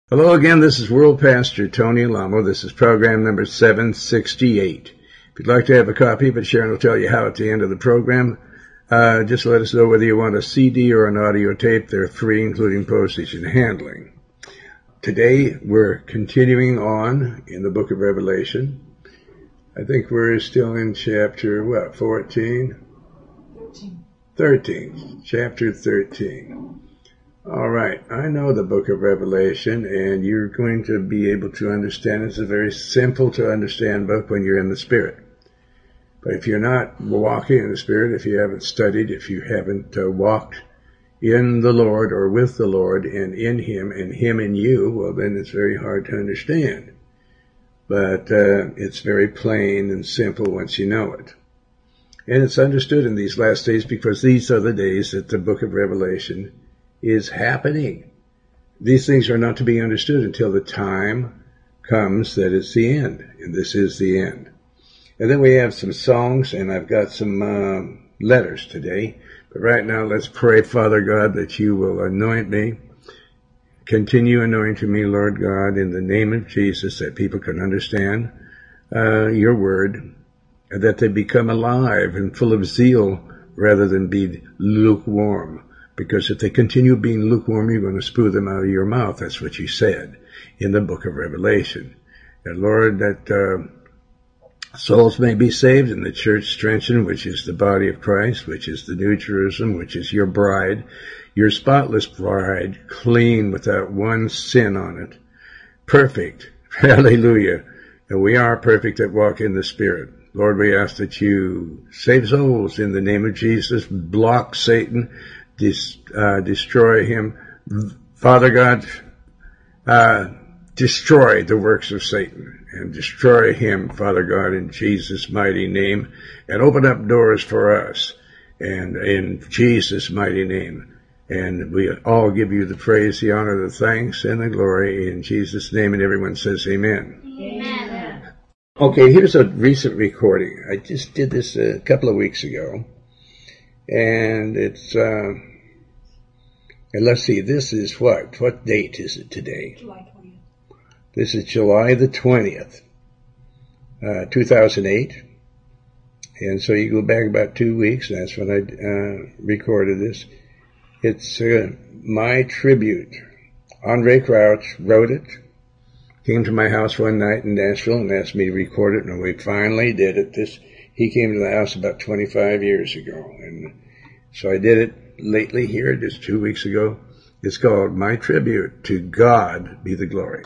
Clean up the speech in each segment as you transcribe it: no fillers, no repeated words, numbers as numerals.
Hello again, this is World Pastor Tony Alamo. This is program number 768. If you'd like to have a copy of it, Sharon will tell you how at the end of the program. Just let us know whether you want a CD or an audio tape. They're free, including postage and handling. Today, we're continuing on in the book of Revelation. I think we're still in chapter, 14? 13. Chapter 13. All right, I know the book of Revelation, and you're going to be able to understand. It's a very simple to understand book when you're in the Spirit. But if you're not walking in the Spirit, if you haven't studied, if you haven't walked in the Lord or with the Lord and in Him and Him in you, well, then it's very hard to understand. But it's very plain and simple once you know it. And it's understood in these last days because these are the days that the book of Revelation is happening. These things are not to be understood until the time comes that it's the end, and this is the end. And then we have some songs, and I've got some letters today. But right now, let's pray, Father God, that you will anoint me. Continue anointing me, Lord God, in the name of Jesus, that people can understand your word, and that they become alive and full of zeal rather than be lukewarm. Because if they continue being lukewarm, you're going to spew them out of your mouth. That's what you said in the book of Revelation. And Lord, that souls may be saved and the church strengthened, which is the body of Christ, which is the New Jerusalem, which is your bride, your spotless bride, clean without one sin on it. Perfect. Hallelujah. And we are perfect that walk in the Spirit. Lord, we ask that you save souls in the name of Jesus, block Satan, destroy him. Father God, destroy the works of Satan and destroy him, Father God, in Jesus' mighty name, and open up doors for us, and in Jesus' mighty name. And we all give you the praise, the honor, the thanks, and the glory in Jesus' name, and everyone says amen. Amen. Okay, here's a recent recording. I just did this a couple of weeks ago, and it's and let's see, this is what date is it today? July 20th. This is July the 20th, 2008. And so you go back about 2 weeks, and that's when I recorded this. It's my tribute. Andre Crouch wrote it, came to my house one night in Nashville and asked me to record it, and we finally did it. He came to the house about 25 years ago, and so I did it lately here, just 2 weeks ago. It's called My Tribute. To God Be the Glory.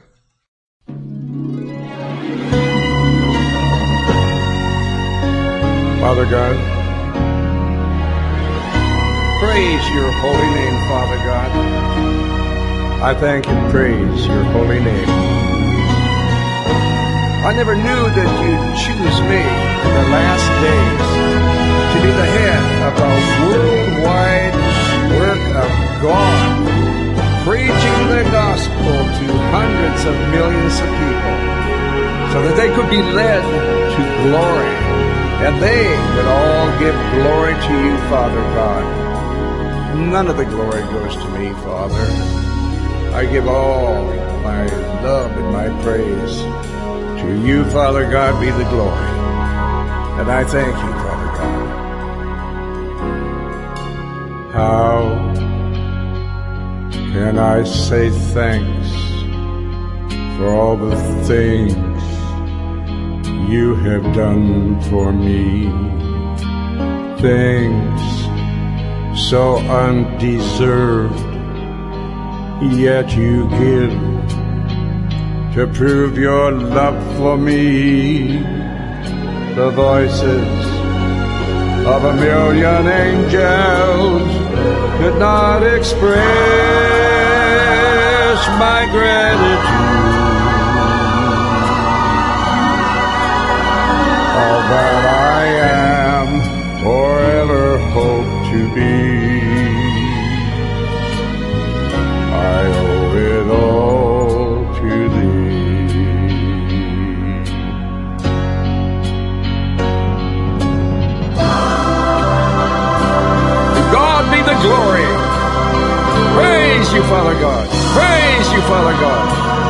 Father God, praise your holy name, Father God. I thank and praise your holy name. I never knew that you'd choose me in the last days to be the head of a worldwide work of God, preaching the gospel to hundreds of millions of people so that they could be led to glory, and they would all give glory to you, Father God. None of the glory goes to me, Father. I give all my love and my praise to you, Father God, be the glory. And I thank you, Father God. How can I say thanks for all the things you have done for me? Things so undeserved, yet you give to prove your love for me. The voices of a million angels could not express my gratitude. All that I am or ever hope to be, I owe it all to thee. To God be the glory. Praise you, Father God. Praise you, Father God.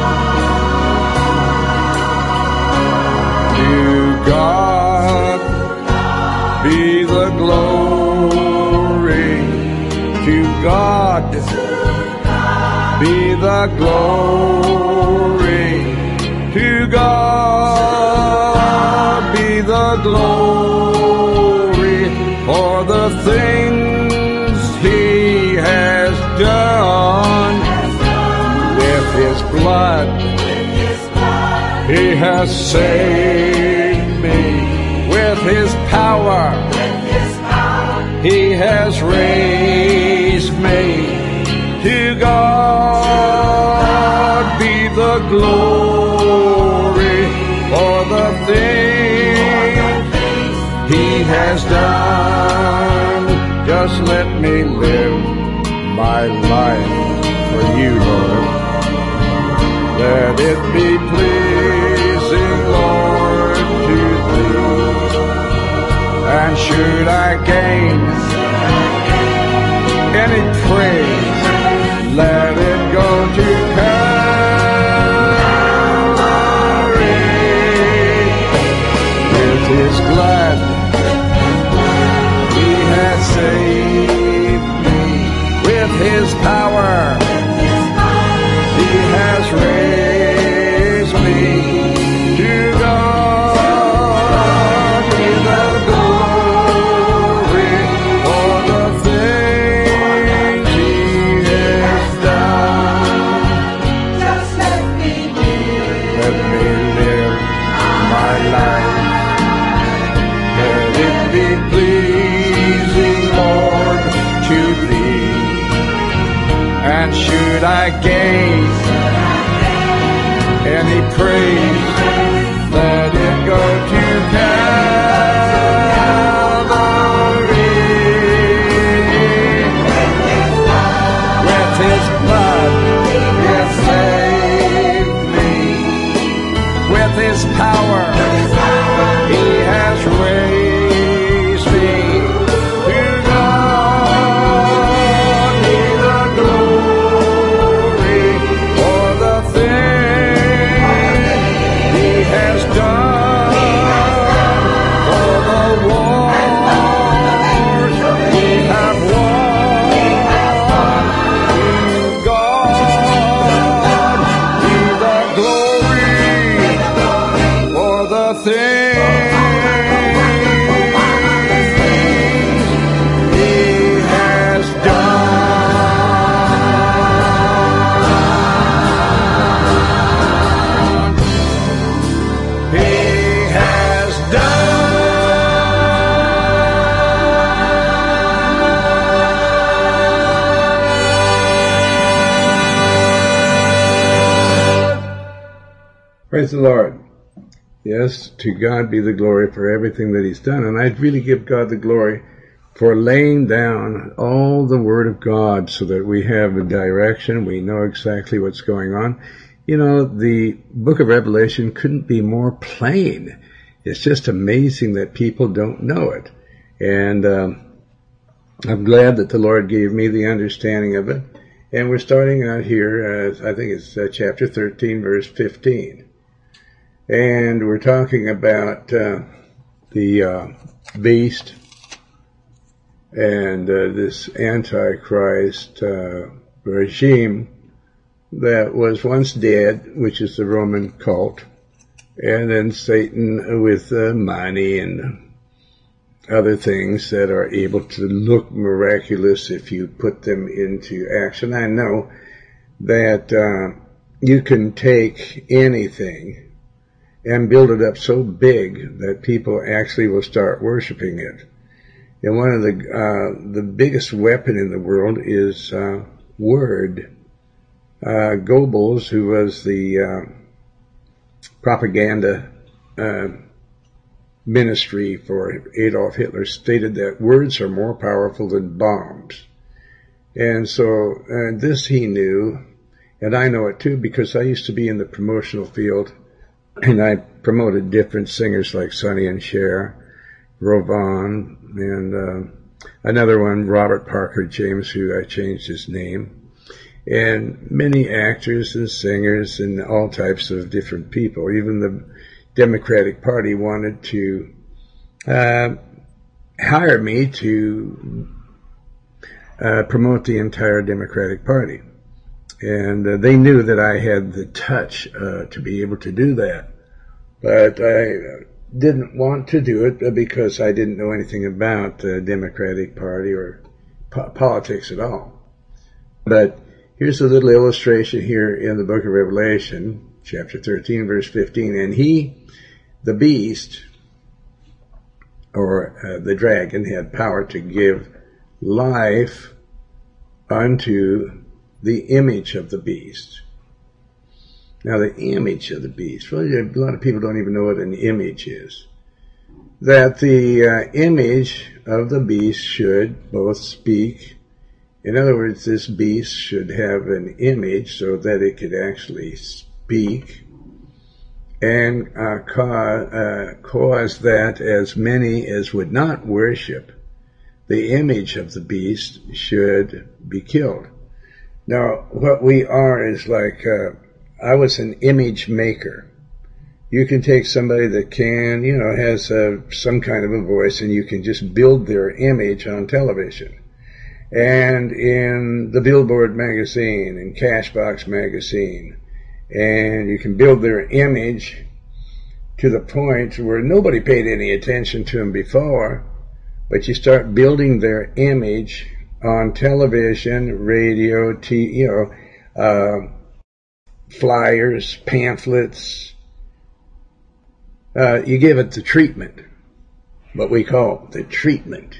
the glory. To God be the glory for the things He has done. With His blood, He has saved me. With His power, He has raised me. To God be the glory for the things He has done. Just let me live my life for you, Lord. Let it be pleasing, Lord, to Thee. And should I gain any praise, let it go to Calvary. With His blood, He has saved me. With His power, He has raised me. To God be the glory for the things He has done. Just let me live. Let me live my life. Let it be pleasing, Lord, to Thee. And should I gain any praise, let it go to Calvary. With His blood, He has saved me. With His power, He has raised me. To God be the glory for the things He has done. For the wars we have won. To God be the glory for the things He has done. He has done. Praise the Lord. Yes, to God be the glory for everything that He's done. And I'd really give God the glory for laying down all the Word of God so that we have a direction. We know exactly what's going on. You know, the book of Revelation couldn't be more plain. It's just amazing that people don't know it. And I'm glad that the Lord gave me the understanding of it. And we're starting out here, I think it's chapter 13, verse 15. And we're talking about the beast and this Antichrist regime that was once dead, which is the Roman cult, and then Satan with money and other things that are able to look miraculous if you put them into action. I know that you can take anything and build it up so big that people actually will start worshiping it. And one of the biggest weapon in the world is word. Goebbels, who was the propaganda ministry for Adolf Hitler, stated that words are more powerful than bombs. And so this he knew, and I know it too because I used to be in the promotional field, and I promoted different singers like Sonny and Cher, Rovon, and another one, Robert Parker James, who I changed his name, and many actors and singers and all types of different people. Even the Democratic Party wanted to hire me to promote the entire Democratic Party. And they knew that I had the touch to be able to do that. But I didn't want to do it because I didn't know anything about the Democratic Party or politics at all. But here's a little illustration here in the book of Revelation, chapter 13, verse 15. And he, the beast, or the dragon, had power to give life unto the image of the beast. Now, the image of the beast, well, a lot of people don't even know what an image is. That the image of the beast should both speak. In other words, this beast should have an image so that it could actually speak and cause that as many as would not worship the image of the beast should be killed. Now, what we are is like, I was an image maker. You can take somebody that can, has some kind of a voice, and you can just build their image on television. And in the Billboard magazine, and Cashbox magazine, and you can build their image to the point where nobody paid any attention to them before, but you start building their image on television, radio, flyers, pamphlets. You give it the treatment, what we call the treatment.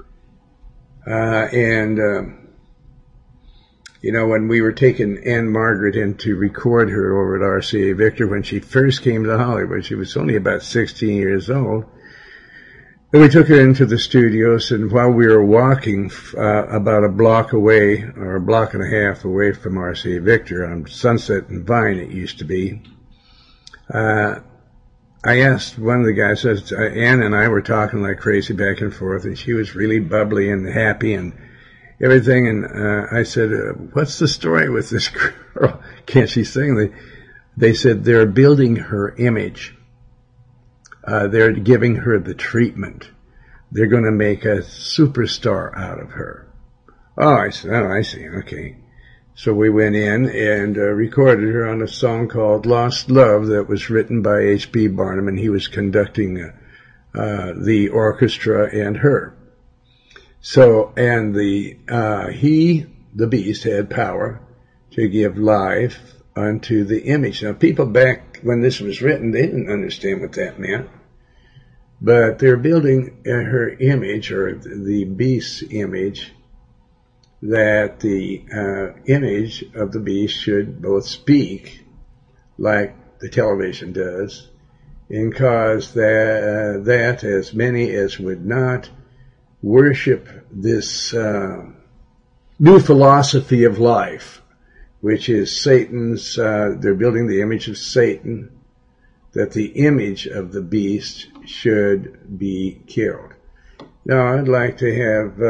When we were taking Anne Margaret in to record her over at RCA Victor when she first came to Hollywood, she was only about 16 years old. And we took her into the studios, and while we were walking about a block away, or a block and a half away from RCA Victor on Sunset and Vine, it used to be, I asked one of the guys, Ann and I were talking like crazy back and forth, and she was really bubbly and happy and everything, and I said, what's the story with this girl? Can't she sing? They said they're building her image. They're giving her the treatment. They're going to make a superstar out of her. Oh, I said, I see, okay. So we went in and recorded her on a song called Lost Love that was written by H.B. Barnum, and he was conducting the orchestra and her. So, and the beast, had power to give life unto the image. Now, people back when this was written, they didn't understand what that meant. But they're building her image, or the beast's image, that the image of the beast should both speak, like the television does, and cause that as many as would not worship this new philosophy of life, which is Satan's, they're building the image of Satan, that the image of the beast should be killed. Now, I'd like to have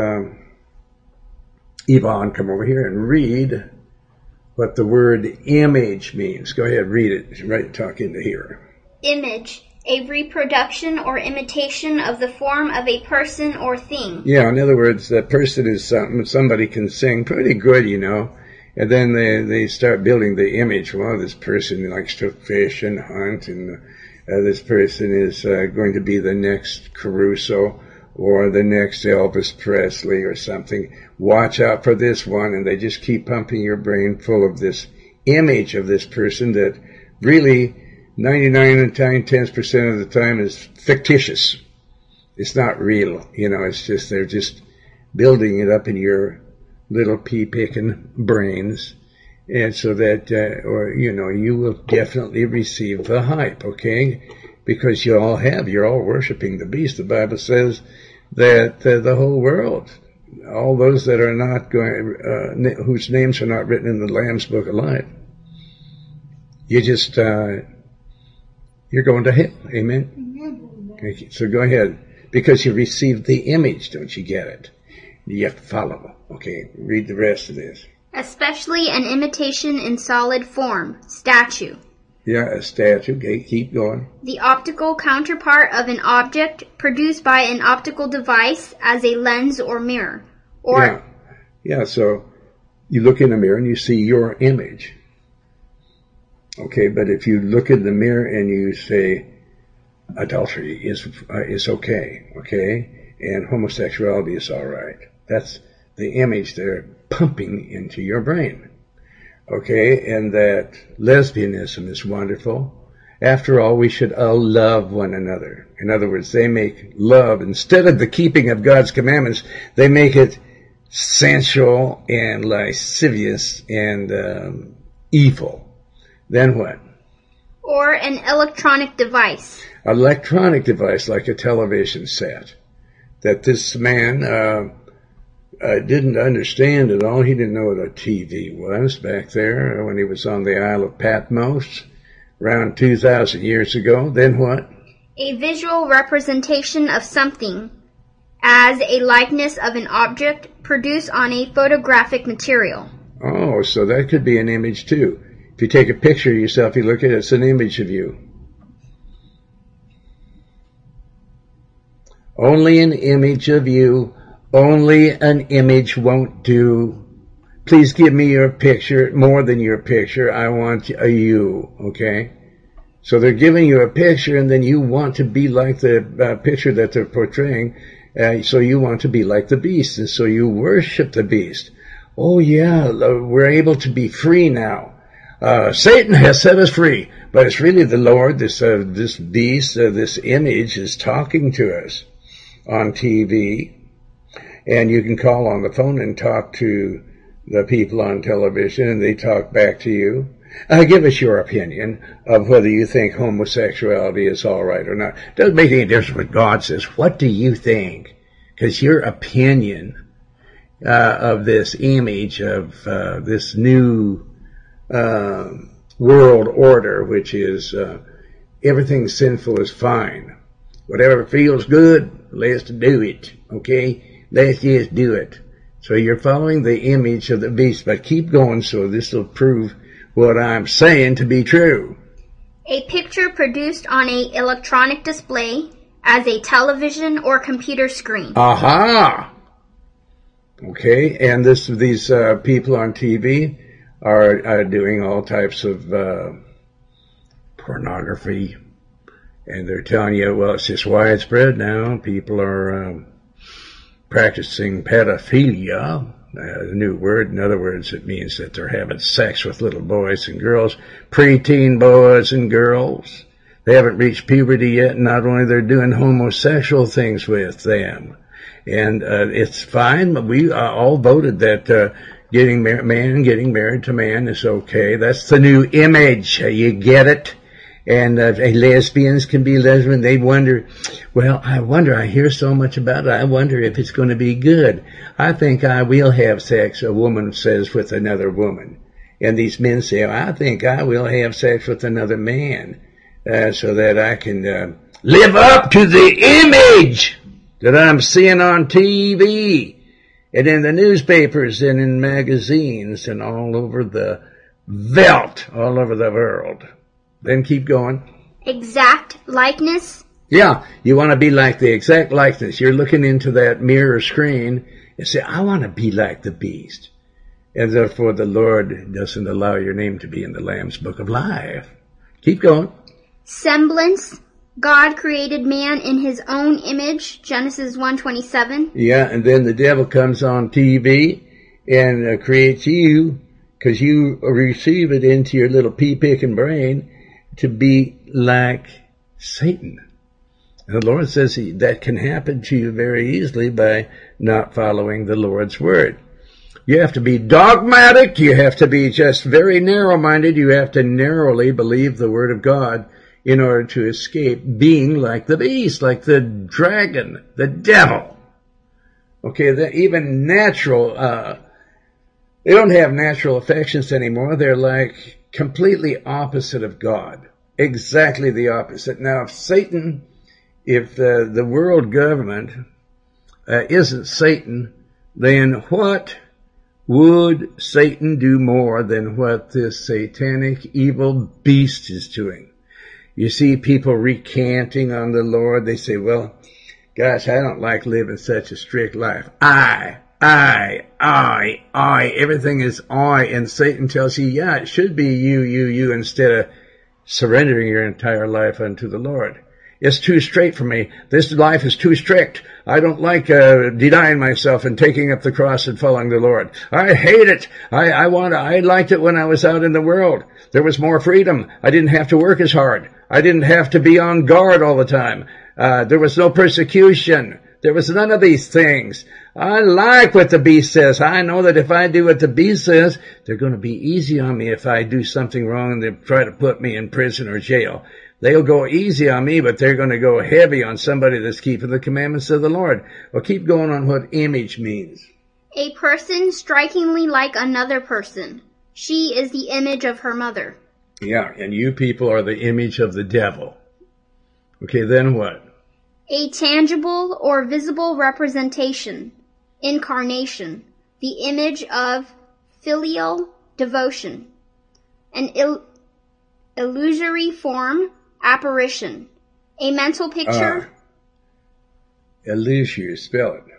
Yvonne come over here and read what the word image means. Go ahead, read it. Right, talk into here. Image, a reproduction or imitation of the form of a person or thing. Yeah, in other words, that person is something. Somebody can sing pretty good, and then they start building the image. Well, this person likes to fish and hunt, and this person is going to be the next Caruso or the next Elvis Presley or something. Watch out for this one, and they just keep pumping your brain full of this image of this person that really 99.9% of the time is fictitious. It's not real, it's just, they're just building it up in your little pea-picking brains, and so that, you will definitely receive the hype, okay? Because you're all worshiping the beast. The Bible says that the whole world, all those that are not going, whose names are not written in the Lamb's Book of Life, you just, you're going to hell, amen? Okay, so go ahead, because you received the image, don't you get it? You have to follow. Okay, read the rest of this. Especially an imitation in solid form, statue. Yeah, a statue. Okay, keep going. The optical counterpart of an object produced by an optical device as a lens or mirror. Yeah, so You look in the mirror and you see your image. Okay, but if you look in the mirror and you say adultery is okay, okay, and homosexuality is all right, that's the image they're pumping into your brain. Okay, and that lesbianism is wonderful. After all, we should all love one another. In other words, they make love, instead of the keeping of God's commandments, they make it sensual and lascivious and evil. Then what? Or an electronic device. Electronic device like a television set that this man didn't understand at all. He didn't know what a TV was back there when he was on the Isle of Patmos around 2,000 years ago. Then what? A visual representation of something as a likeness of an object produced on a photographic material. Oh, so that could be an image too. If you take a picture of yourself, you look at it, it's an image of you. Only an image of you. Only an image won't do. Please give me your picture, more than your picture. I want a you, okay? So they're giving you a picture, and then you want to be like the picture that they're portraying. So you want to be like the beast, and so you worship the beast. Oh yeah, we're able to be free now. Satan has set us free, but it's really the Lord. This beast, this image is talking to us on TV, and you can call on the phone and talk to the people on television, and they talk back to you. Give us your opinion of whether you think homosexuality is all right or not. Doesn't make any difference what God says. What do you think? Because your opinion of this image of this new world order, which is everything sinful is fine. Whatever feels good, let's do it. Okay? Let's just do it. So you're following the image of the beast, but keep going so this will prove what I'm saying to be true. A picture produced on an electronic display as a television or computer screen. Aha! Okay, and these people on TV are doing all types of pornography, and they're telling you, well, it's just widespread now. People are practicing pedophilia. A new word. In other words, it means that they're having sex with little boys and girls, preteen boys and girls. They haven't reached puberty yet, and not only they're doing homosexual things with them. And it's fine, but we all voted that man getting married to man is okay. That's the new image. You get it? And lesbians can be lesbian. They wonder, well, I hear so much about it. I wonder if it's going to be good. I think I will have sex, a woman says, with another woman. And these men say, I think I will have sex with another man so that I can live up to the image that I'm seeing on TV and in the newspapers and in magazines and all over the veldt, all over the world. Then keep going. Exact likeness. Yeah, you want to be like the exact likeness. You're looking into that mirror screen and say, I want to be like the beast. And therefore the Lord doesn't allow your name to be in the Lamb's Book of Life. Keep going. Semblance. God created man in his own image. Genesis 1:27. Yeah, and then the devil comes on TV and creates you because you receive it into your little pea-picking brain to be like Satan. And the Lord says that can happen to you very easily by not following the Lord's word. You have to be dogmatic. You have to be just very narrow-minded. You have to narrowly believe the word of God in order to escape being like the beast, like the dragon, the devil. Okay, even natural, they don't have natural affections anymore. They're like completely opposite of God. Exactly the opposite. Now, if the world government isn't Satan, then what would Satan do more than what this satanic evil beast is doing? You see people recanting on the Lord. They say, well, gosh, I don't like living such a strict life. I I. Everything is I. And Satan tells you, yeah, it should be you, instead of surrendering your entire life unto the Lord. It's too straight for me. This life is too strict. I don't like denying myself and taking up the cross and following the Lord. I hate it. I liked it when I was out in the world. There was more freedom. I didn't have to work as hard. I didn't have to be on guard all the time. There was no persecution. There was none of these things. I like what the beast says. I know that if I do what the beast says, they're going to be easy on me if I do something wrong and they try to put me in prison or jail. They'll go easy on me, but they're going to go heavy on somebody that's keeping the commandments of the Lord. Well, keep going on what image means. A person strikingly like another person. She is the image of her mother. Yeah, and you people are the image of the devil. Okay, then what? A tangible or visible representation, incarnation, the image of filial devotion. An illusory form, apparition. A mental picture. Illusory, spell it.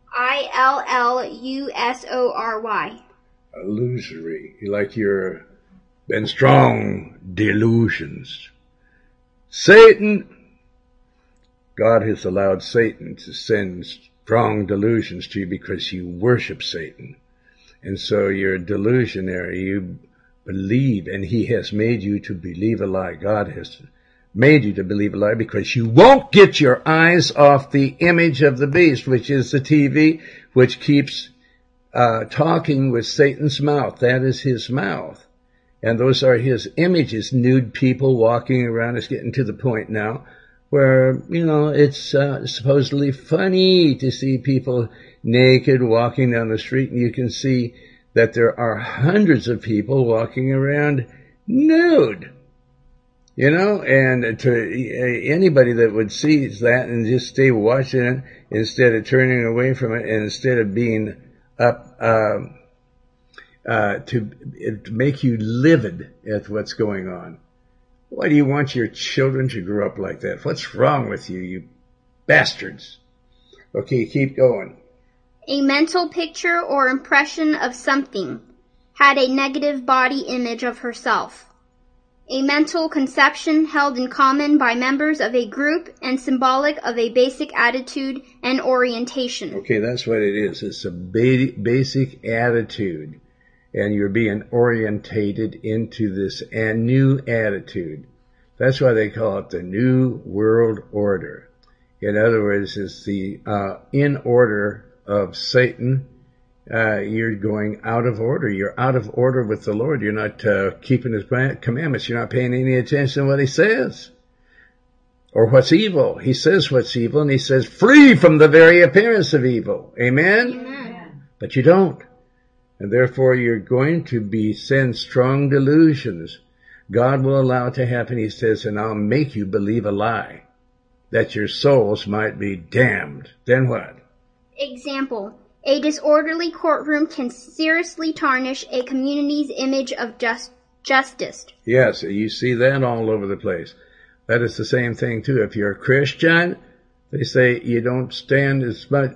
Illusory. Illusory. Like your been strong delusions. Satan. God has allowed Satan to send strong delusions to you because you worship Satan. And so you're delusionary. You believe, and he has made you to believe a lie. God has made you to believe a lie because you won't get your eyes off the image of the beast, which is the TV, which keeps talking with Satan's mouth. That is his mouth. And those are his images, nude people walking around. It's getting to the point now where, it's supposedly funny to see people naked walking down the street, and you can see that there are hundreds of people walking around nude. And to anybody that would see that and just stay watching it instead of turning away from it, and instead of being up to make you livid at what's going on. Why do you want your children to grow up like that? What's wrong with you, you bastards? Okay, keep going. A mental picture or impression of something. Had a negative body image of herself. A mental conception held in common by members of a group and symbolic of a basic attitude and orientation. Okay, that's what it is. It's a basic attitude. And you're being orientated into this new attitude. That's why they call it the New World Order. In other words, it's the in order of Satan. You're going out of order. You're out of order with the Lord. You're not keeping his commandments. You're not paying any attention to what he says or what's evil. He says what's evil, and he says, flee from the very appearance of evil. Amen? Amen. But you don't. And therefore you're going to send strong delusions. God will allow it to happen. He says, and I'll make you believe a lie, that your souls might be damned. Then what? Example. A disorderly courtroom can seriously tarnish a community's image of justice. Yes, you see that all over the place. That is the same thing too. If you're a Christian, they say you don't stand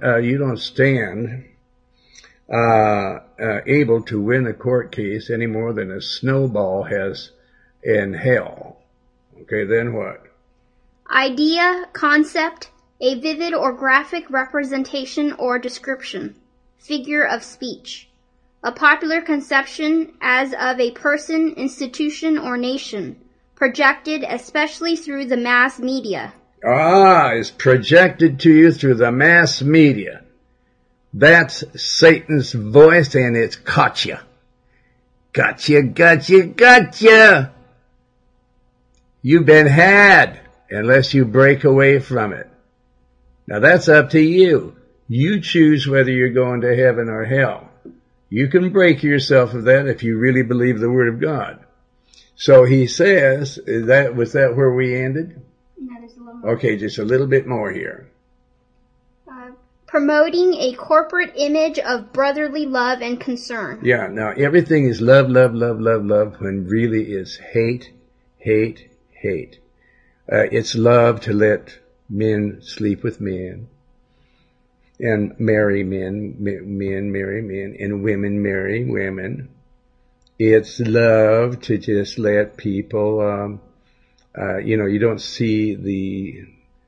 able to win a court case any more than a snowball has in hell. Okay, then what? Idea, concept, a vivid or graphic representation or description. Figure of speech. A popular conception as of a person, institution, or nation. Projected especially through the mass media. It's projected to you through the mass media. That's Satan's voice, and it's gotcha. Gotcha, gotcha, gotcha. You've been had unless you break away from it. Now that's up to you. You choose whether you're going to heaven or hell. You can break yourself of that if you really believe the Word of God. So he says, was that where we ended? That is a little more. Okay, just a little bit more here. Promoting a corporate image of brotherly love and concern. Yeah, now everything is love, love, love, love, love, when really it's hate, hate, hate. It's love to let men sleep with men. and marry men, men marry men, and women marry women. It's love to just let people, you don't see the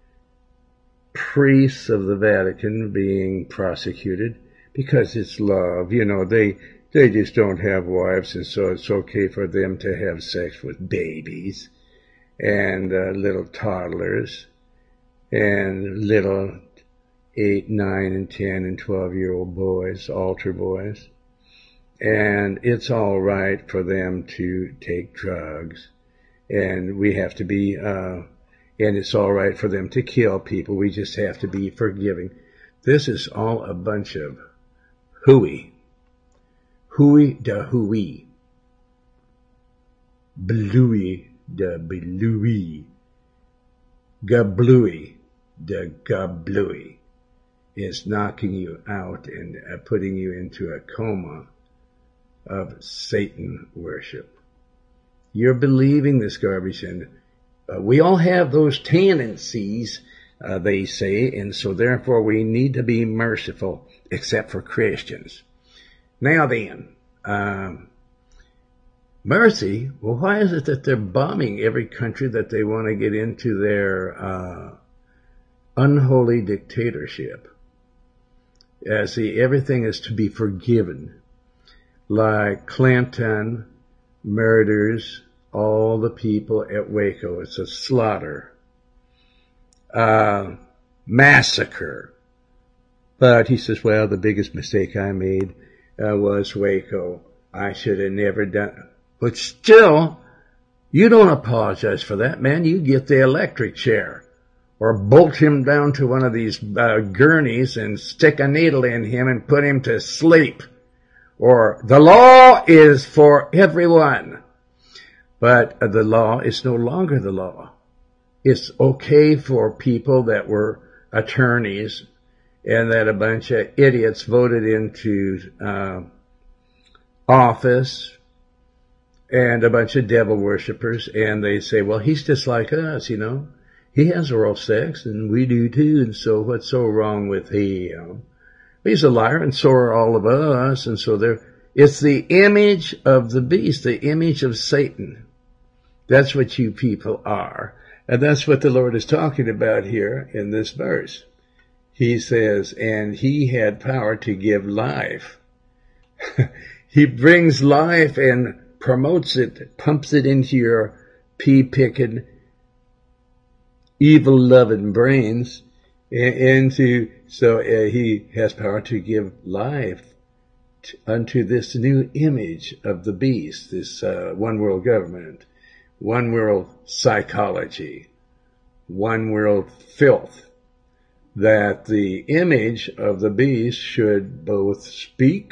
priests of the Vatican being prosecuted because it's love. They just don't have wives, and so it's okay for them to have sex with babies and little toddlers and little 8, 9, and 10 and 12-year-old boys, altar boys. And it's all right for them to take drugs. And we have to be, and it's all right for them to kill people. We just have to be forgiving. This is all a bunch of hooey. Hooey da hooey. Bluey da bluey. Gabluey da gabluey. Is knocking you out and putting you into a coma of Satan worship. You're believing this garbage, and we all have those tendencies, they say, and so therefore we need to be merciful, except for Christians. Now then, mercy, well, why is it that they're bombing every country that they want to get into their unholy dictatorship? See, everything is to be forgiven. Like Clinton murders all the people at Waco. It's a slaughter. Massacre. But he says, well, the biggest mistake I made was Waco. I should have never done it. But still, you don't apologize for that, man. You get the electric chair. Or bolt him down to one of these gurneys and stick a needle in him and put him to sleep. Or the law is for everyone. But the law is no longer the law. It's okay for people that were attorneys and that a bunch of idiots voted into office and a bunch of devil worshippers, and they say, well, he's just like us, He has oral sex, and we do too, and so what's so wrong with him? He's a liar, and so are all of us, and so it's the image of the beast, the image of Satan. That's what you people are. And that's what the Lord is talking about here in this verse. He says, and he had power to give life. He brings life and promotes it, pumps it into your pea-picking, evil-loving brains, so he has power to give life unto this new image of the beast, this one world government, one world psychology, one world filth, that the image of the beast should both speak.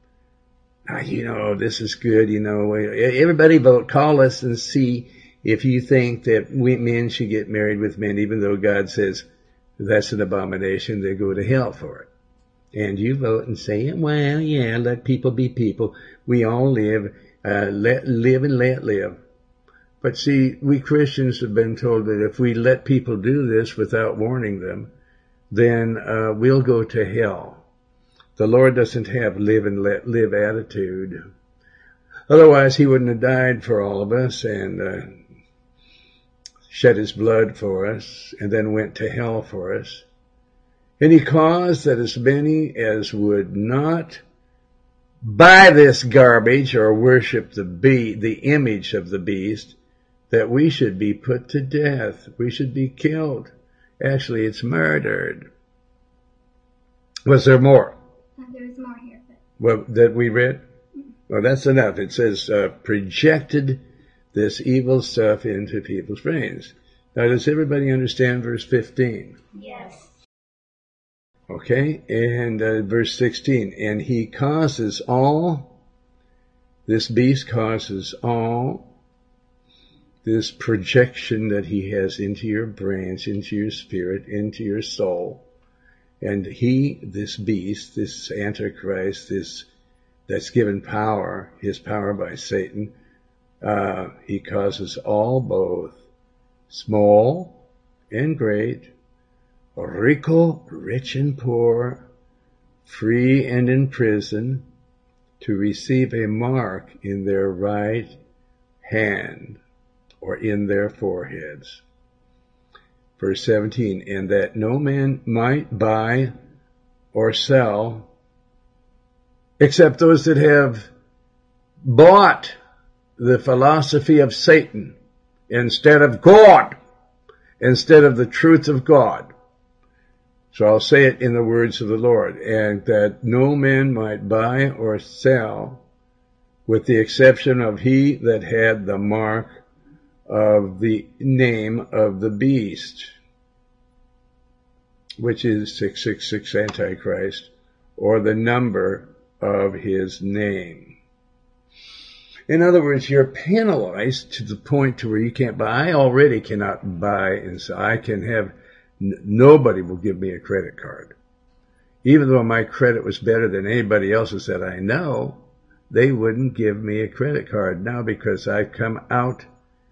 This is good, everybody vote, call us and see if you think that men should get married with men, even though God says that's an abomination, they go to hell for it. And you vote and say, well, yeah, let people be people. We all live, let live and let live. But see, we Christians have been told that if we let people do this without warning them, then we'll go to hell. The Lord doesn't have live and let live attitude. Otherwise, he wouldn't have died for all of us and shed his blood for us and then went to hell for us. And he caused that as many as would not buy this garbage or worship the image of the beast, that we should be put to death. We should be killed. Actually, it's murdered. Was there more? There's more here. Well, that we read? Well, that's enough. It says, projected this evil stuff into people's brains. Now, does everybody understand verse 15? Yes. Okay, and verse 16. And he causes all, this beast causes all, this projection that he has into your brains, into your spirit, into your soul. And he, this beast, this Antichrist, that's given power, his power by Satan, he causes all, both small and great, rico, rich and poor, free and in prison, to receive a mark in their right hand or in their foreheads. Verse 17, and that no man might buy or sell except those that have bought the philosophy of Satan instead of God, instead of the truth of God. So I'll say it in the words of the Lord, and that no man might buy or sell with the exception of he that had the mark of the name of the beast, which is 666 Antichrist, or the number of his name. In other words, you're penalized to the point to where you can't buy. I already cannot buy and sell. I can have, nobody will give me a credit card. Even though my credit was better than anybody else's that I know, they wouldn't give me a credit card now because I've come out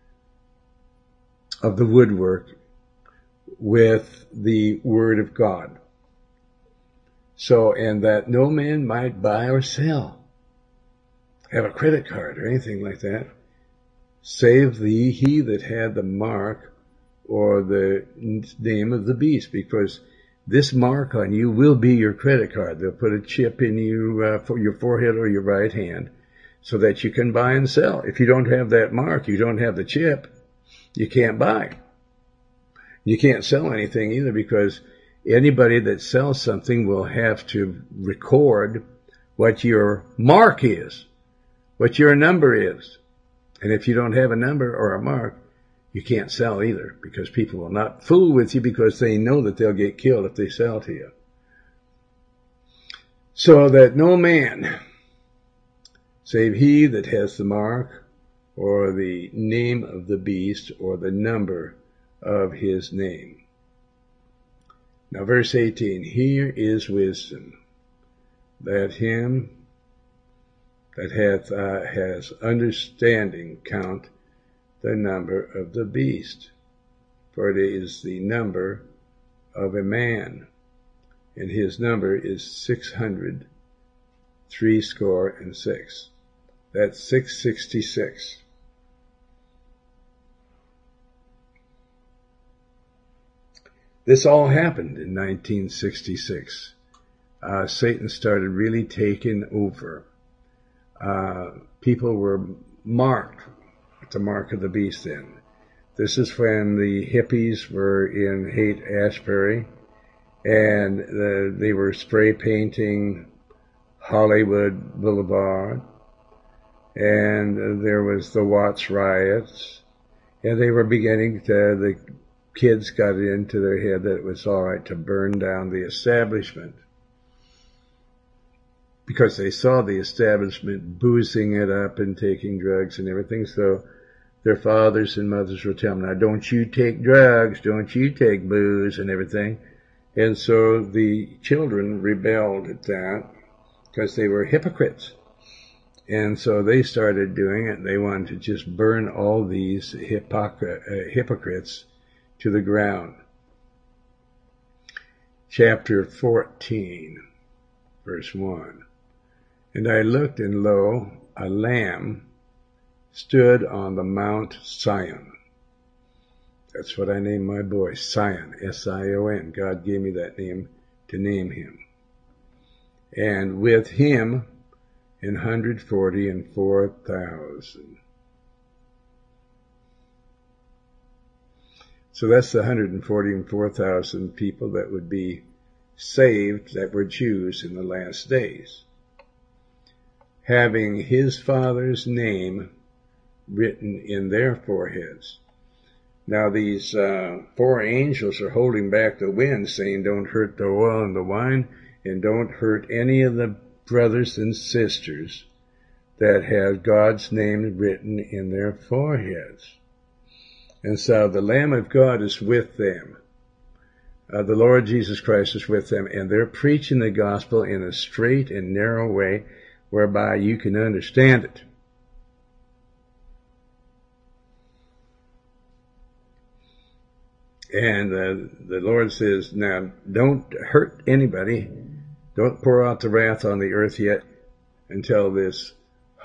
of the woodwork with the Word of God. So, and that no man might buy or sell, have a credit card or anything like that, save he that had the mark or the name of the beast, because this mark on you will be your credit card. They'll put a chip in you for your forehead or your right hand so that you can buy and sell. If you don't have that mark, you don't have the chip, you can't buy. You can't sell anything either, because anybody that sells something will have to record what your mark is, what your number is. And if you don't have a number or a mark, you can't sell either, because people will not fool with you because they know that they'll get killed if they sell to you. So that no man, save he that has the mark or the name of the beast or the number of his name. Now verse 18, here is wisdom, that him that has understanding count the number of the beast, for it is the number of a man, and his number is 666. That's 666. This all happened in 1966. Satan started really taking over. People were marked with the mark of the beast then. This is when the hippies were in Haight-Ashbury, and they were spray painting Hollywood Boulevard, and there was the Watts riots, and they were beginning to, the kids got it into their head that it was all right to burn down the establishment, because they saw the establishment boozing it up and taking drugs and everything. So their fathers and mothers would tell them, now don't you take drugs, don't you take booze and everything. And so the children rebelled at that because they were hypocrites. And so they started doing it. They wanted to just burn all these hypocrites to the ground. Chapter 14, verse 1. And I looked, and lo, a lamb stood on the Mount Sion. That's what I named my boy, Sion, S-I-O-N. God gave me that name to name him. And with him 144,000. So that's the 144,000 people that would be saved, that were Jews in the last days, having his Father's name written in their foreheads. Now these 4 angels are holding back the wind, saying, don't hurt the oil and the wine, and don't hurt any of the brothers and sisters that have God's name written in their foreheads. And so the Lamb of God is with them. The Lord Jesus Christ is with them, and they're preaching the gospel in a straight and narrow way whereby you can understand it. And the Lord says, now, don't hurt anybody. Don't pour out the wrath on the earth yet until this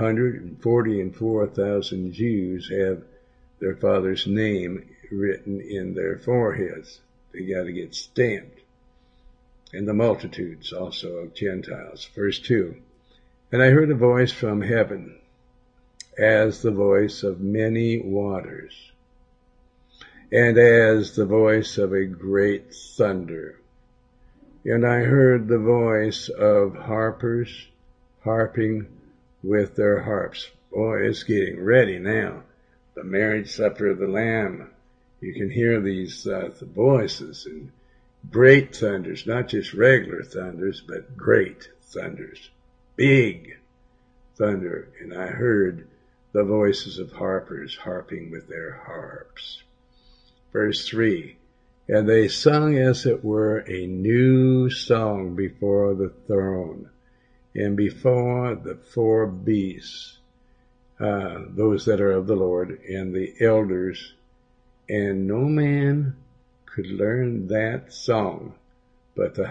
144,000 Jews have their father's name written in their foreheads. They got to get stamped. And the multitudes also of Gentiles. Verse 2. And I heard a voice from heaven, as the voice of many waters, and as the voice of a great thunder. And I heard the voice of harpers harping with their harps. Boy, it's getting ready now. The marriage supper of the Lamb. You can hear these voices and great thunders, not just regular thunders, but great thunders. Big thunder. And I heard the voices of harpers harping with their harps. Verse 3, and they sung as it were a new song before the throne and before the four beasts, those that are of the Lord, and the elders, and no man could learn that song but the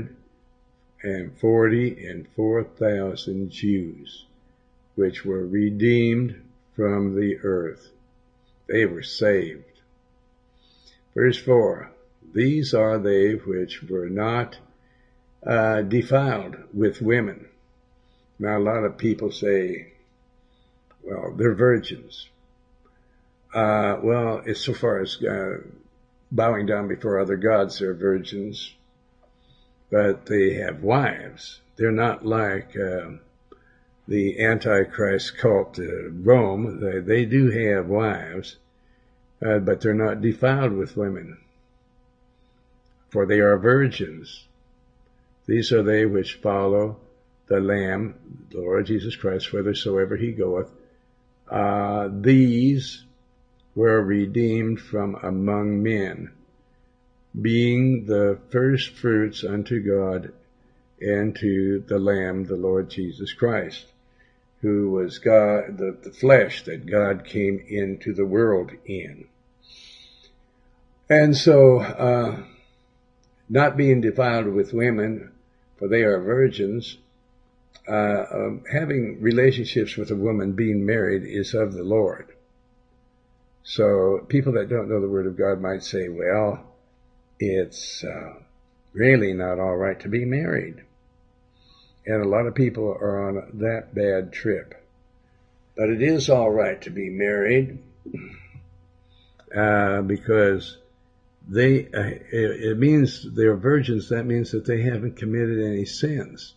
144,000 Jews, which were redeemed from the earth. They were saved. Verse 4, these are they which were not defiled with women. Now, a lot of people say, well, they're virgins. Well, as so far as bowing down before other gods, they're virgins. But they have wives. They're not like the Antichrist cult Rome. They do have wives. But they're not defiled with women, for they are virgins. These are they which follow the Lamb, the Lord Jesus Christ, whithersoever he goeth. These were redeemed from among men, being the first fruits unto God and to the Lamb, the Lord Jesus Christ, who was God, the flesh that God came into the world in. And so, not being defiled with women, for they are virgins, having relationships with a woman, being married, is of the Lord. So people that don't know the Word of God might say, well, it's really not all right to be married. And a lot of people are on that bad trip. But it is all right to be married because it means they're virgins. That means that they haven't committed any sins.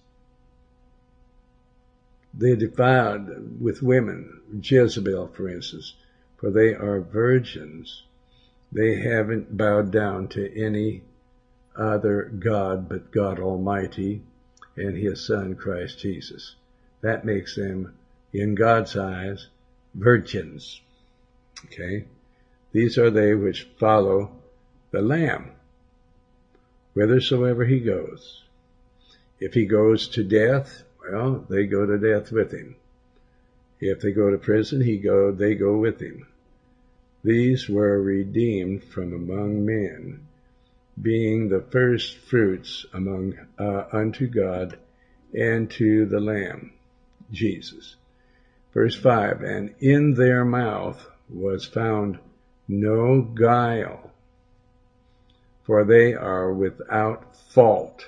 They're defiled with women, Jezebel, for instance, for they are virgins. They haven't bowed down to any other God but God Almighty and his Son, Christ Jesus. That makes them, in God's eyes, virgins. Okay? These are they which follow the Lamb, whithersoever he goes. If he goes to death, well, they go to death with him. If they go to prison, they go with him. These were redeemed from among men, being the first fruits unto God and to the Lamb, Jesus. Verse 5, and in their mouth was found no guile, for they are without fault.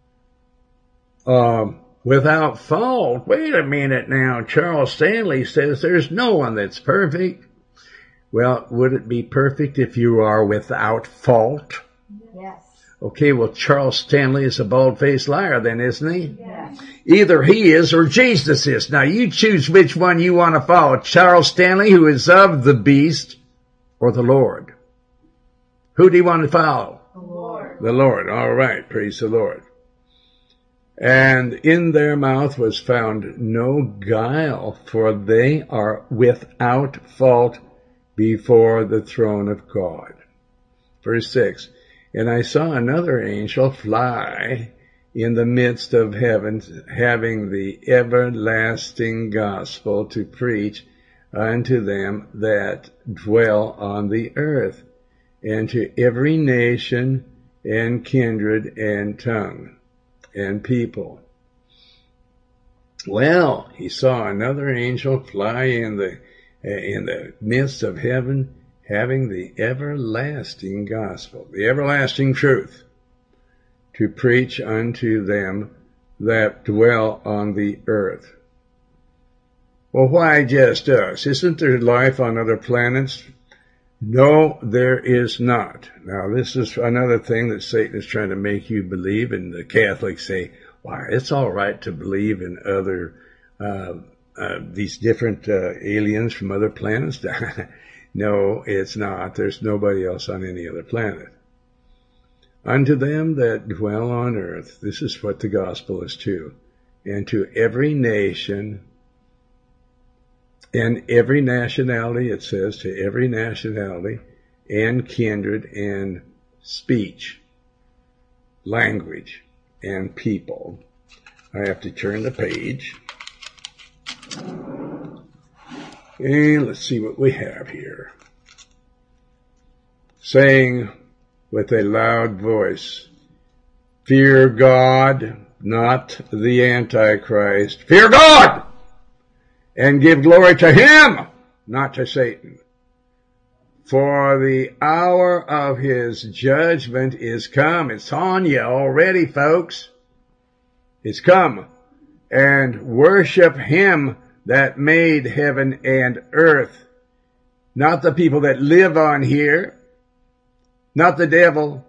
Without fault? Wait a minute now. Charles Stanley says there's no one that's perfect. Well, would it be perfect if you are without fault? Yes. Okay, well, Charles Stanley is a bald-faced liar then, isn't he? Yes. Either he is or Jesus is. Now, you choose which one you want to follow. Charles Stanley, who is of the beast, or the Lord? Who do you want to follow? The Lord. The Lord. All right. Praise the Lord. And in their mouth was found no guile, for they are without fault before the throne of God. Verse 6, and I saw another angel fly in the midst of heavens, having the everlasting gospel to preach unto them that dwell on the earth, and to every nation and kindred and tongue and people. Well, he saw another angel fly in the midst of heaven, having the everlasting gospel, the everlasting truth, to preach unto them that dwell on the earth. Well, why just us? Isn't there life on other planets? No, there is not. Now, this is another thing that Satan is trying to make you believe, and the Catholics say, why, it's all right to believe in other, these different aliens from other planets. No, it's not. There's nobody else on any other planet. Unto them that dwell on earth, this is what the gospel is to, and to every nation and every nationality, it says, to every nationality and kindred and speech, language, and people. I have to turn the page. And let's see what we have here. Saying with a loud voice, fear God, not the Antichrist. Fear God! And give glory to him, not to Satan. For the hour of his judgment is come. It's on you already, folks. It's come. And worship him that made heaven and earth. Not the people that live on here. Not the devil.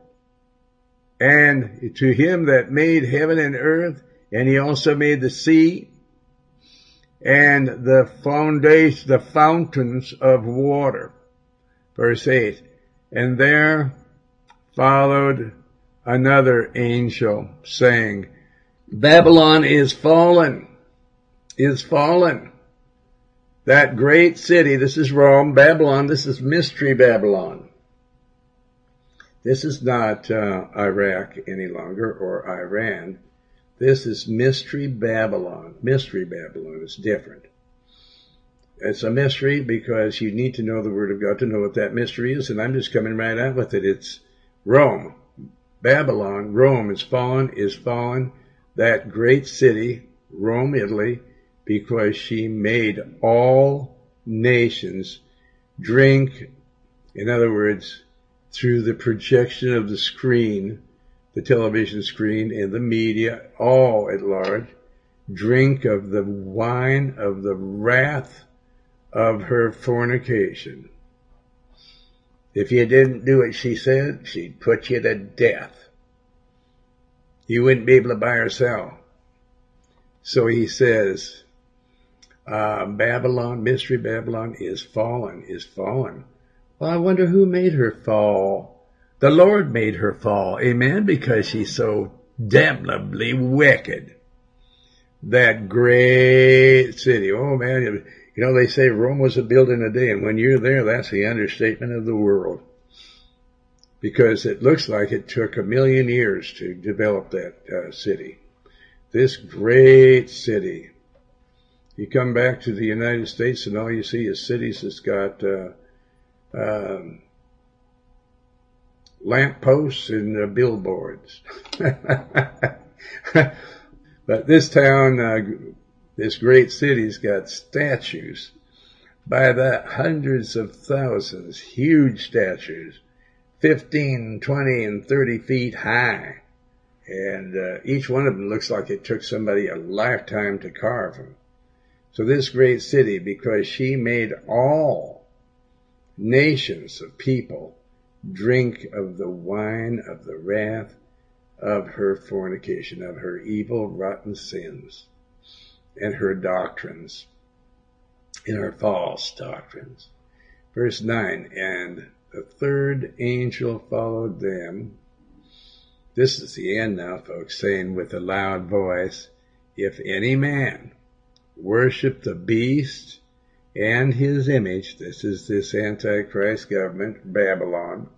And to him that made heaven and earth. And he also made the sea. And the foundation, the fountains of water. Verse 8. And there followed another angel saying, Babylon is fallen, is fallen. That great city, this is Rome, Babylon, this is Mystery Babylon. This is not Iraq any longer or Iran. This is Mystery Babylon. Mystery Babylon is different. It's a mystery because you need to know the Word of God to know what that mystery is, and I'm just coming right out with it. It's Rome. Babylon, Rome is fallen, that great city, Rome, Italy, because she made all nations drink, in other words, through the projection of the screen, the television screen and the media, all at large, drink of the wine of the wrath of her fornication. If you didn't do it, she said, she'd put you to death. You wouldn't be able to buy or sell. So he says, Babylon, Mystery Babylon is fallen, is fallen. Well, I wonder who made her fall. The Lord made her fall, amen, because she's so damnably wicked. That great city, oh man, you know, they say Rome was built in a day, and when you're there, that's the understatement of the world. Because it looks like it took 1,000,000 years to develop that city. This great city. You come back to the United States and all you see is cities that's got lamp posts and billboards. But this town, this great city's got statues by the hundreds of thousands, huge statues, 15, 20, and 30 feet high. And each one of them looks like it took somebody a lifetime to carve them. So this great city, because she made all nations of people drink of the wine of the wrath of her fornication, of her evil, rotten sins, and her doctrines, and her false doctrines. Verse 9, and the third angel followed them. This is the end now, folks, saying with a loud voice, if any man worship the beast and his image, this is this Antichrist government, Babylon,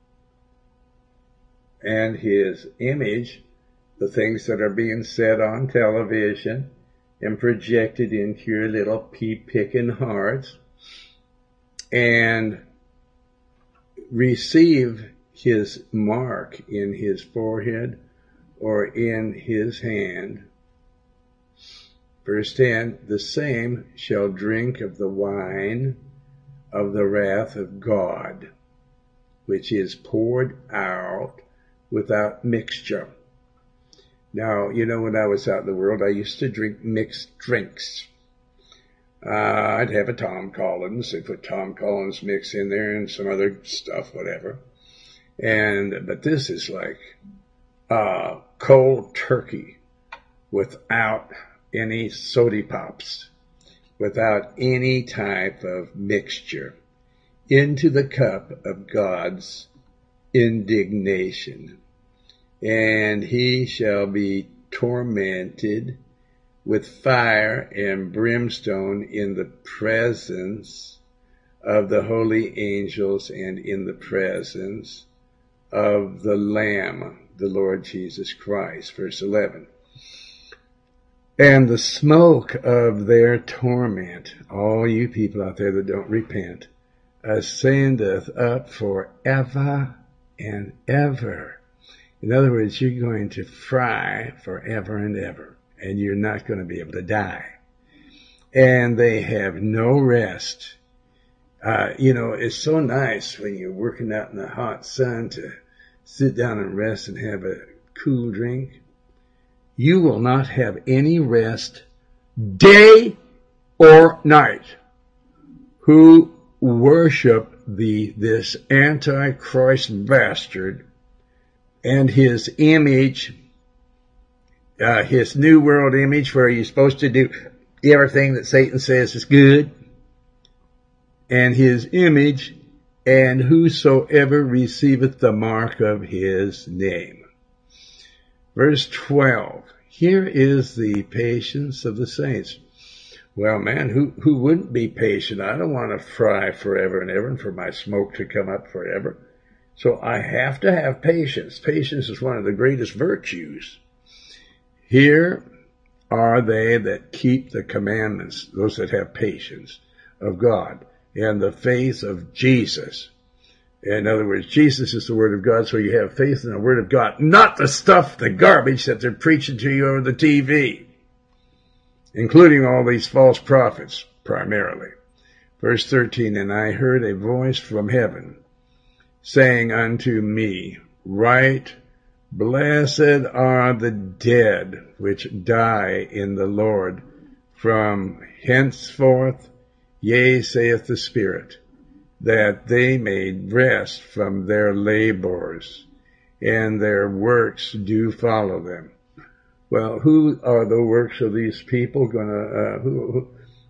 and his image, the things that are being said on television and projected into your little pea-picking hearts, and receive his mark in his forehead or in his hand. Verse 10, the same shall drink of the wine of the wrath of God, which is poured out without mixture. Now, you know, when I was out in the world, I used to drink mixed drinks. I'd have a Tom Collins. They put Tom Collins mix in there and some other stuff, whatever. But this is like cold turkey without any soda pops, without any type of mixture, into the cup of God's indignation. And he shall be tormented with fire and brimstone in the presence of the holy angels and in the presence of the Lamb, the Lord Jesus Christ. Verse 11. And the smoke of their torment, all you people out there that don't repent, ascendeth up forever and ever. In other words, you're going to fry forever and ever, and you're not going to be able to die. And they have no rest. You know, it's so nice when you're working out in the hot sun to sit down and rest and have a cool drink. You will not have any rest day or night. Who worship this Antichrist bastard and his image, his new world image where you're supposed to do everything that Satan says is good, and his image, and whosoever receiveth the mark of his name. Verse 12, here is the patience of the saints. Well, man, who wouldn't be patient? I don't want to fry forever and ever and for my smoke to come up forever. So I have to have patience. Patience is one of the greatest virtues. Here are they that keep the commandments, those that have patience of God and the faith of Jesus. In other words, Jesus is the Word of God, so you have faith in the Word of God, not the stuff, the garbage that they're preaching to you over the TV, including all these false prophets, primarily. Verse 13, and I heard a voice from heaven, saying unto me, write, blessed are the dead which die in the Lord from henceforth, yea, saith the Spirit, that they may rest from their labors, and their works do follow them. Well, who are the works of these people who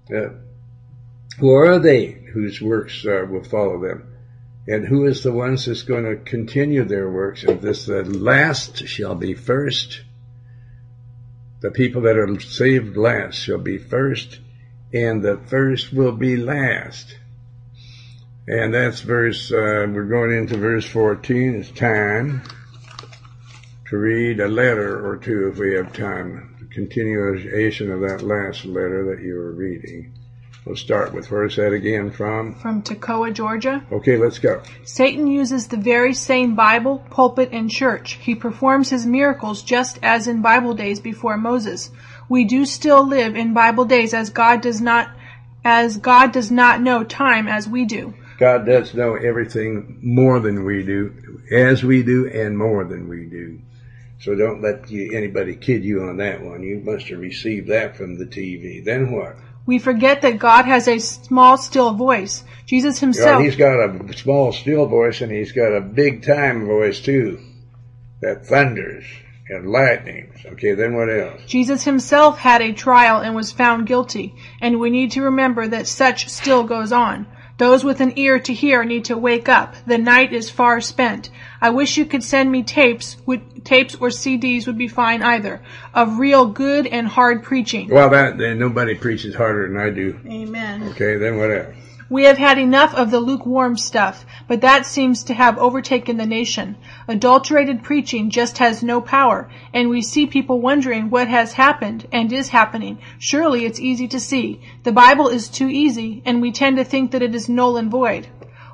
are they whose works will follow them? And who is the ones that's going to continue their works? And this, the last shall be first. The people that are saved last shall be first, and the first will be last. And that's we're going into verse 14. It's time to read a letter or two if we have time. The continuation of that last letter that you were reading. We'll start with, where's that again from? From Toccoa, Georgia. Okay, let's go. Satan uses the very same Bible, pulpit, and church. He performs his miracles just as in Bible days before Moses. We do still live in Bible days as God does not know time as we do. God does know everything more than we do, as we do, and more than we do. So don't let anybody kid you on that one. You must have received that from the TV. Then what? We forget that God has a small, still voice. Jesus himself... He's got a small, still voice, and he's got a big-time voice, too, that thunders and lightnings. Okay, then what else? Jesus himself had a trial and was found guilty, and we need to remember that such still goes on. Those with an ear to hear need to wake up. The night is far spent. I wish you could send me tapes or CDs would be fine either, of real good and hard preaching. Well, nobody preaches harder than I do. Amen. Okay, then what else? We have had enough of the lukewarm stuff, but that seems to have overtaken the nation. Adulterated preaching just has no power, and we see people wondering what has happened and is happening. Surely it's easy to see. The Bible is too easy, and we tend to think that it is null and void.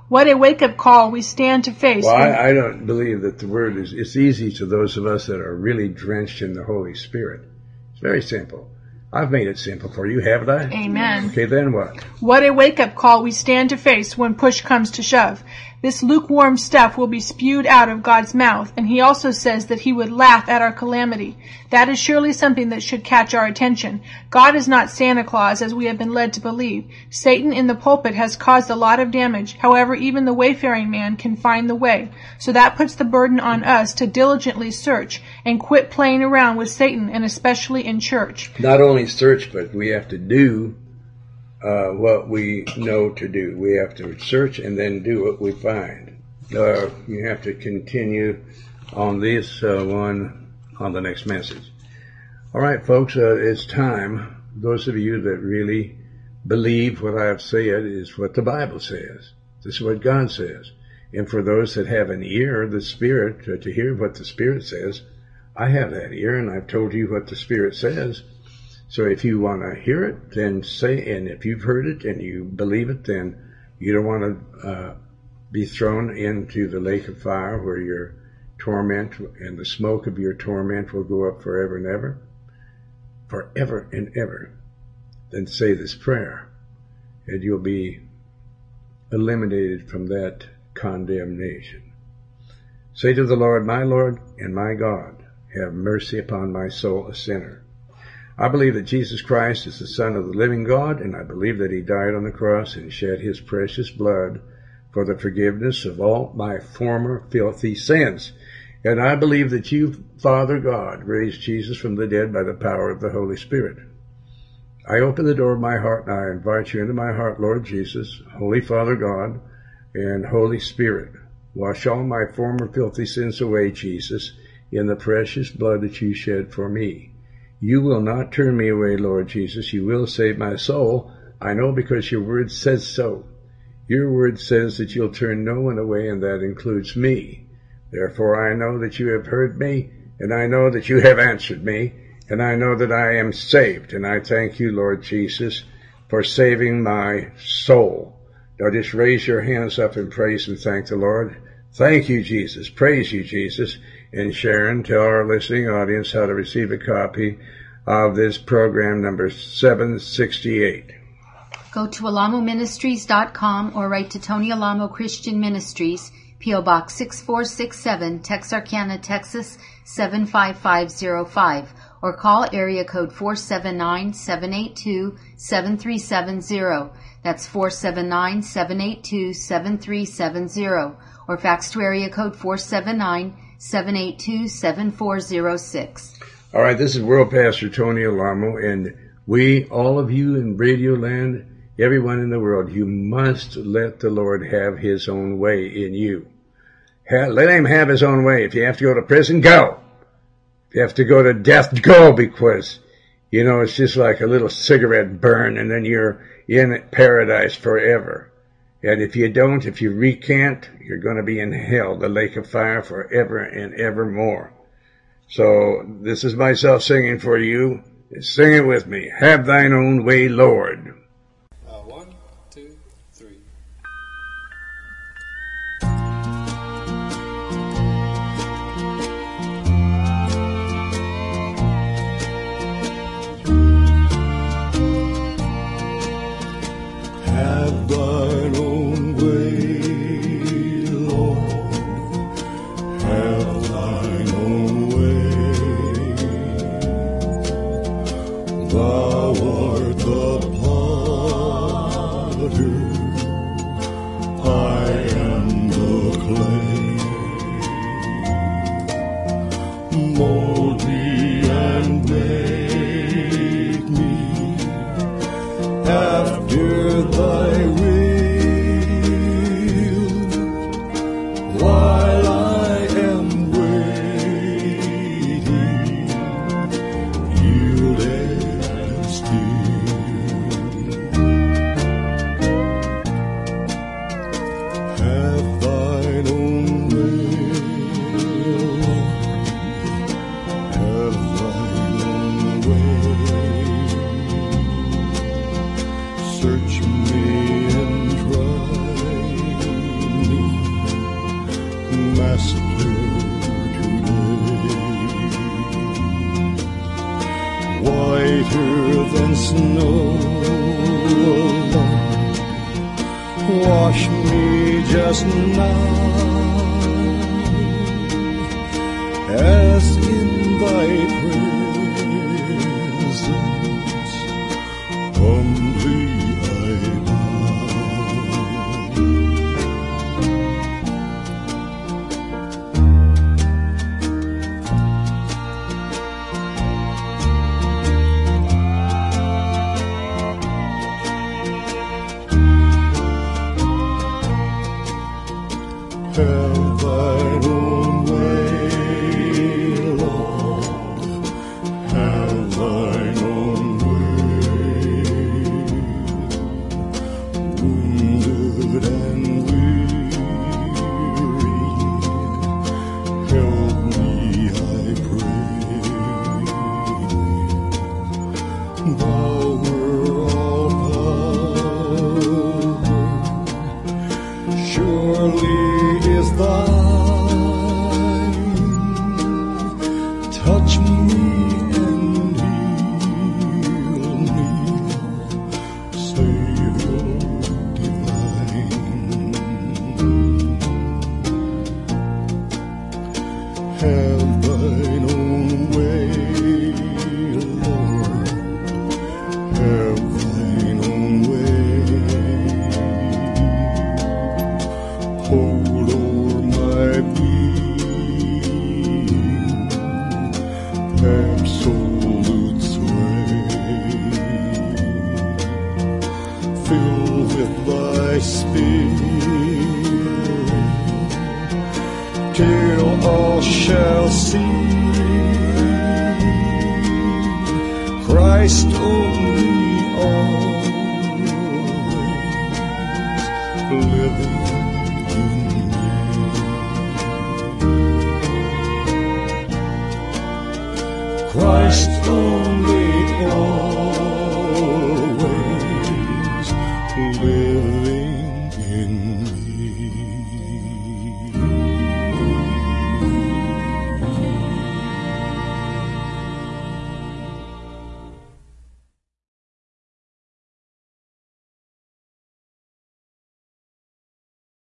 What a wake-up call we stand to face. Well, I don't believe that the word is, it's easy to those of us that are really drenched in the Holy Spirit. It's very simple. I've made it simple for you, haven't I? Amen. Okay, then what? What a wake-up call we stand to face when push comes to shove. This lukewarm stuff will be spewed out of God's mouth, and he also says that he would laugh at our calamity. That is surely something that should catch our attention. God is not Santa Claus, as we have been led to believe. Satan in the pulpit has caused a lot of damage. However, even the wayfaring man can find the way. So that puts the burden on us to diligently search and quit playing around with Satan, and especially in church. Not only search, but we have to do what we know to do. We have to search and then do what we find. You have to continue on this one on the next message. All right, folks, it's time. Those of you that really believe what I have said is what the Bible says. This is what God says. And for those that have an ear, the Spirit, to hear what the Spirit says, I have that ear, and I've told you what the Spirit says. So if you want to hear it, then say, and if you've heard it and you believe it, then you don't want to be thrown into the lake of fire where your torment and the smoke of your torment will go up forever and ever. Forever and ever. Then say this prayer, and you'll be eliminated from that condemnation. Say to the Lord and my God, have mercy upon my soul, a sinner. I believe that Jesus Christ is the Son of the living God, and I believe that he died on the cross and shed his precious blood for the forgiveness of all my former filthy sins. And I believe that you, Father God, raised Jesus from the dead by the power of the Holy Spirit. I open the door of my heart and I invite you into my heart, Lord Jesus, Holy Father God, and Holy Spirit. Wash all my former filthy sins away, Jesus, in the precious blood that you shed for me. You will not turn me away, Lord Jesus. You will save my soul. I know because your word says so. Your word says that you'll turn no one away, and that includes me. Therefore, I know that you have heard me, and I know that you have answered me, and I know that I am saved. And I thank you, Lord Jesus, for saving my soul. Now just raise your hands up in praise and thank the Lord. Thank you, Jesus. Praise you, Jesus. And Sharon, tell our listening audience how to receive a copy of this program number 768. Go to alamoministries.com or write to Tony Alamo Christian Ministries, P.O. Box 6467, Texarkana, Texas 75505, or call area code 479-782-7370. That's 479-782-7370. Or fax to area code 479-782-7406. All right, this is World Pastor Tony Alamo, and we, all of you in Radio Land, everyone in the world, you must let the Lord have his own way in you. Let him have his own way. If you have to go to prison, go. If you have to go to death, go, because, you know, it's just like a little cigarette burn, and then you're in paradise forever. And if you don't, if you recant, you're going to be in hell, the lake of fire, forever and evermore. So this is myself singing for you. Sing it with me. Have thine own way, Lord. 1, 2, 3. Have thine own way, Lord. Have thine own way. Thou art the potter, I am the clay. Mold me and make me after thy will, while I am waiting, yielded and still. Have thine own way, have thine own way. Search me and try Master today. Whiter than snow, wash me just now, as in thy presence humbly I have thine own way, Lord, have thine own way. Wounded and weary, help me, I pray. Thou were all power, surely is thine. Touch me and heal me, Savior divine. Have thine own way, Lord, have thine own way. Hold o'er my being, absolute sway. Fill with thy spirit, till all shall see Christ only always living in me. Christ only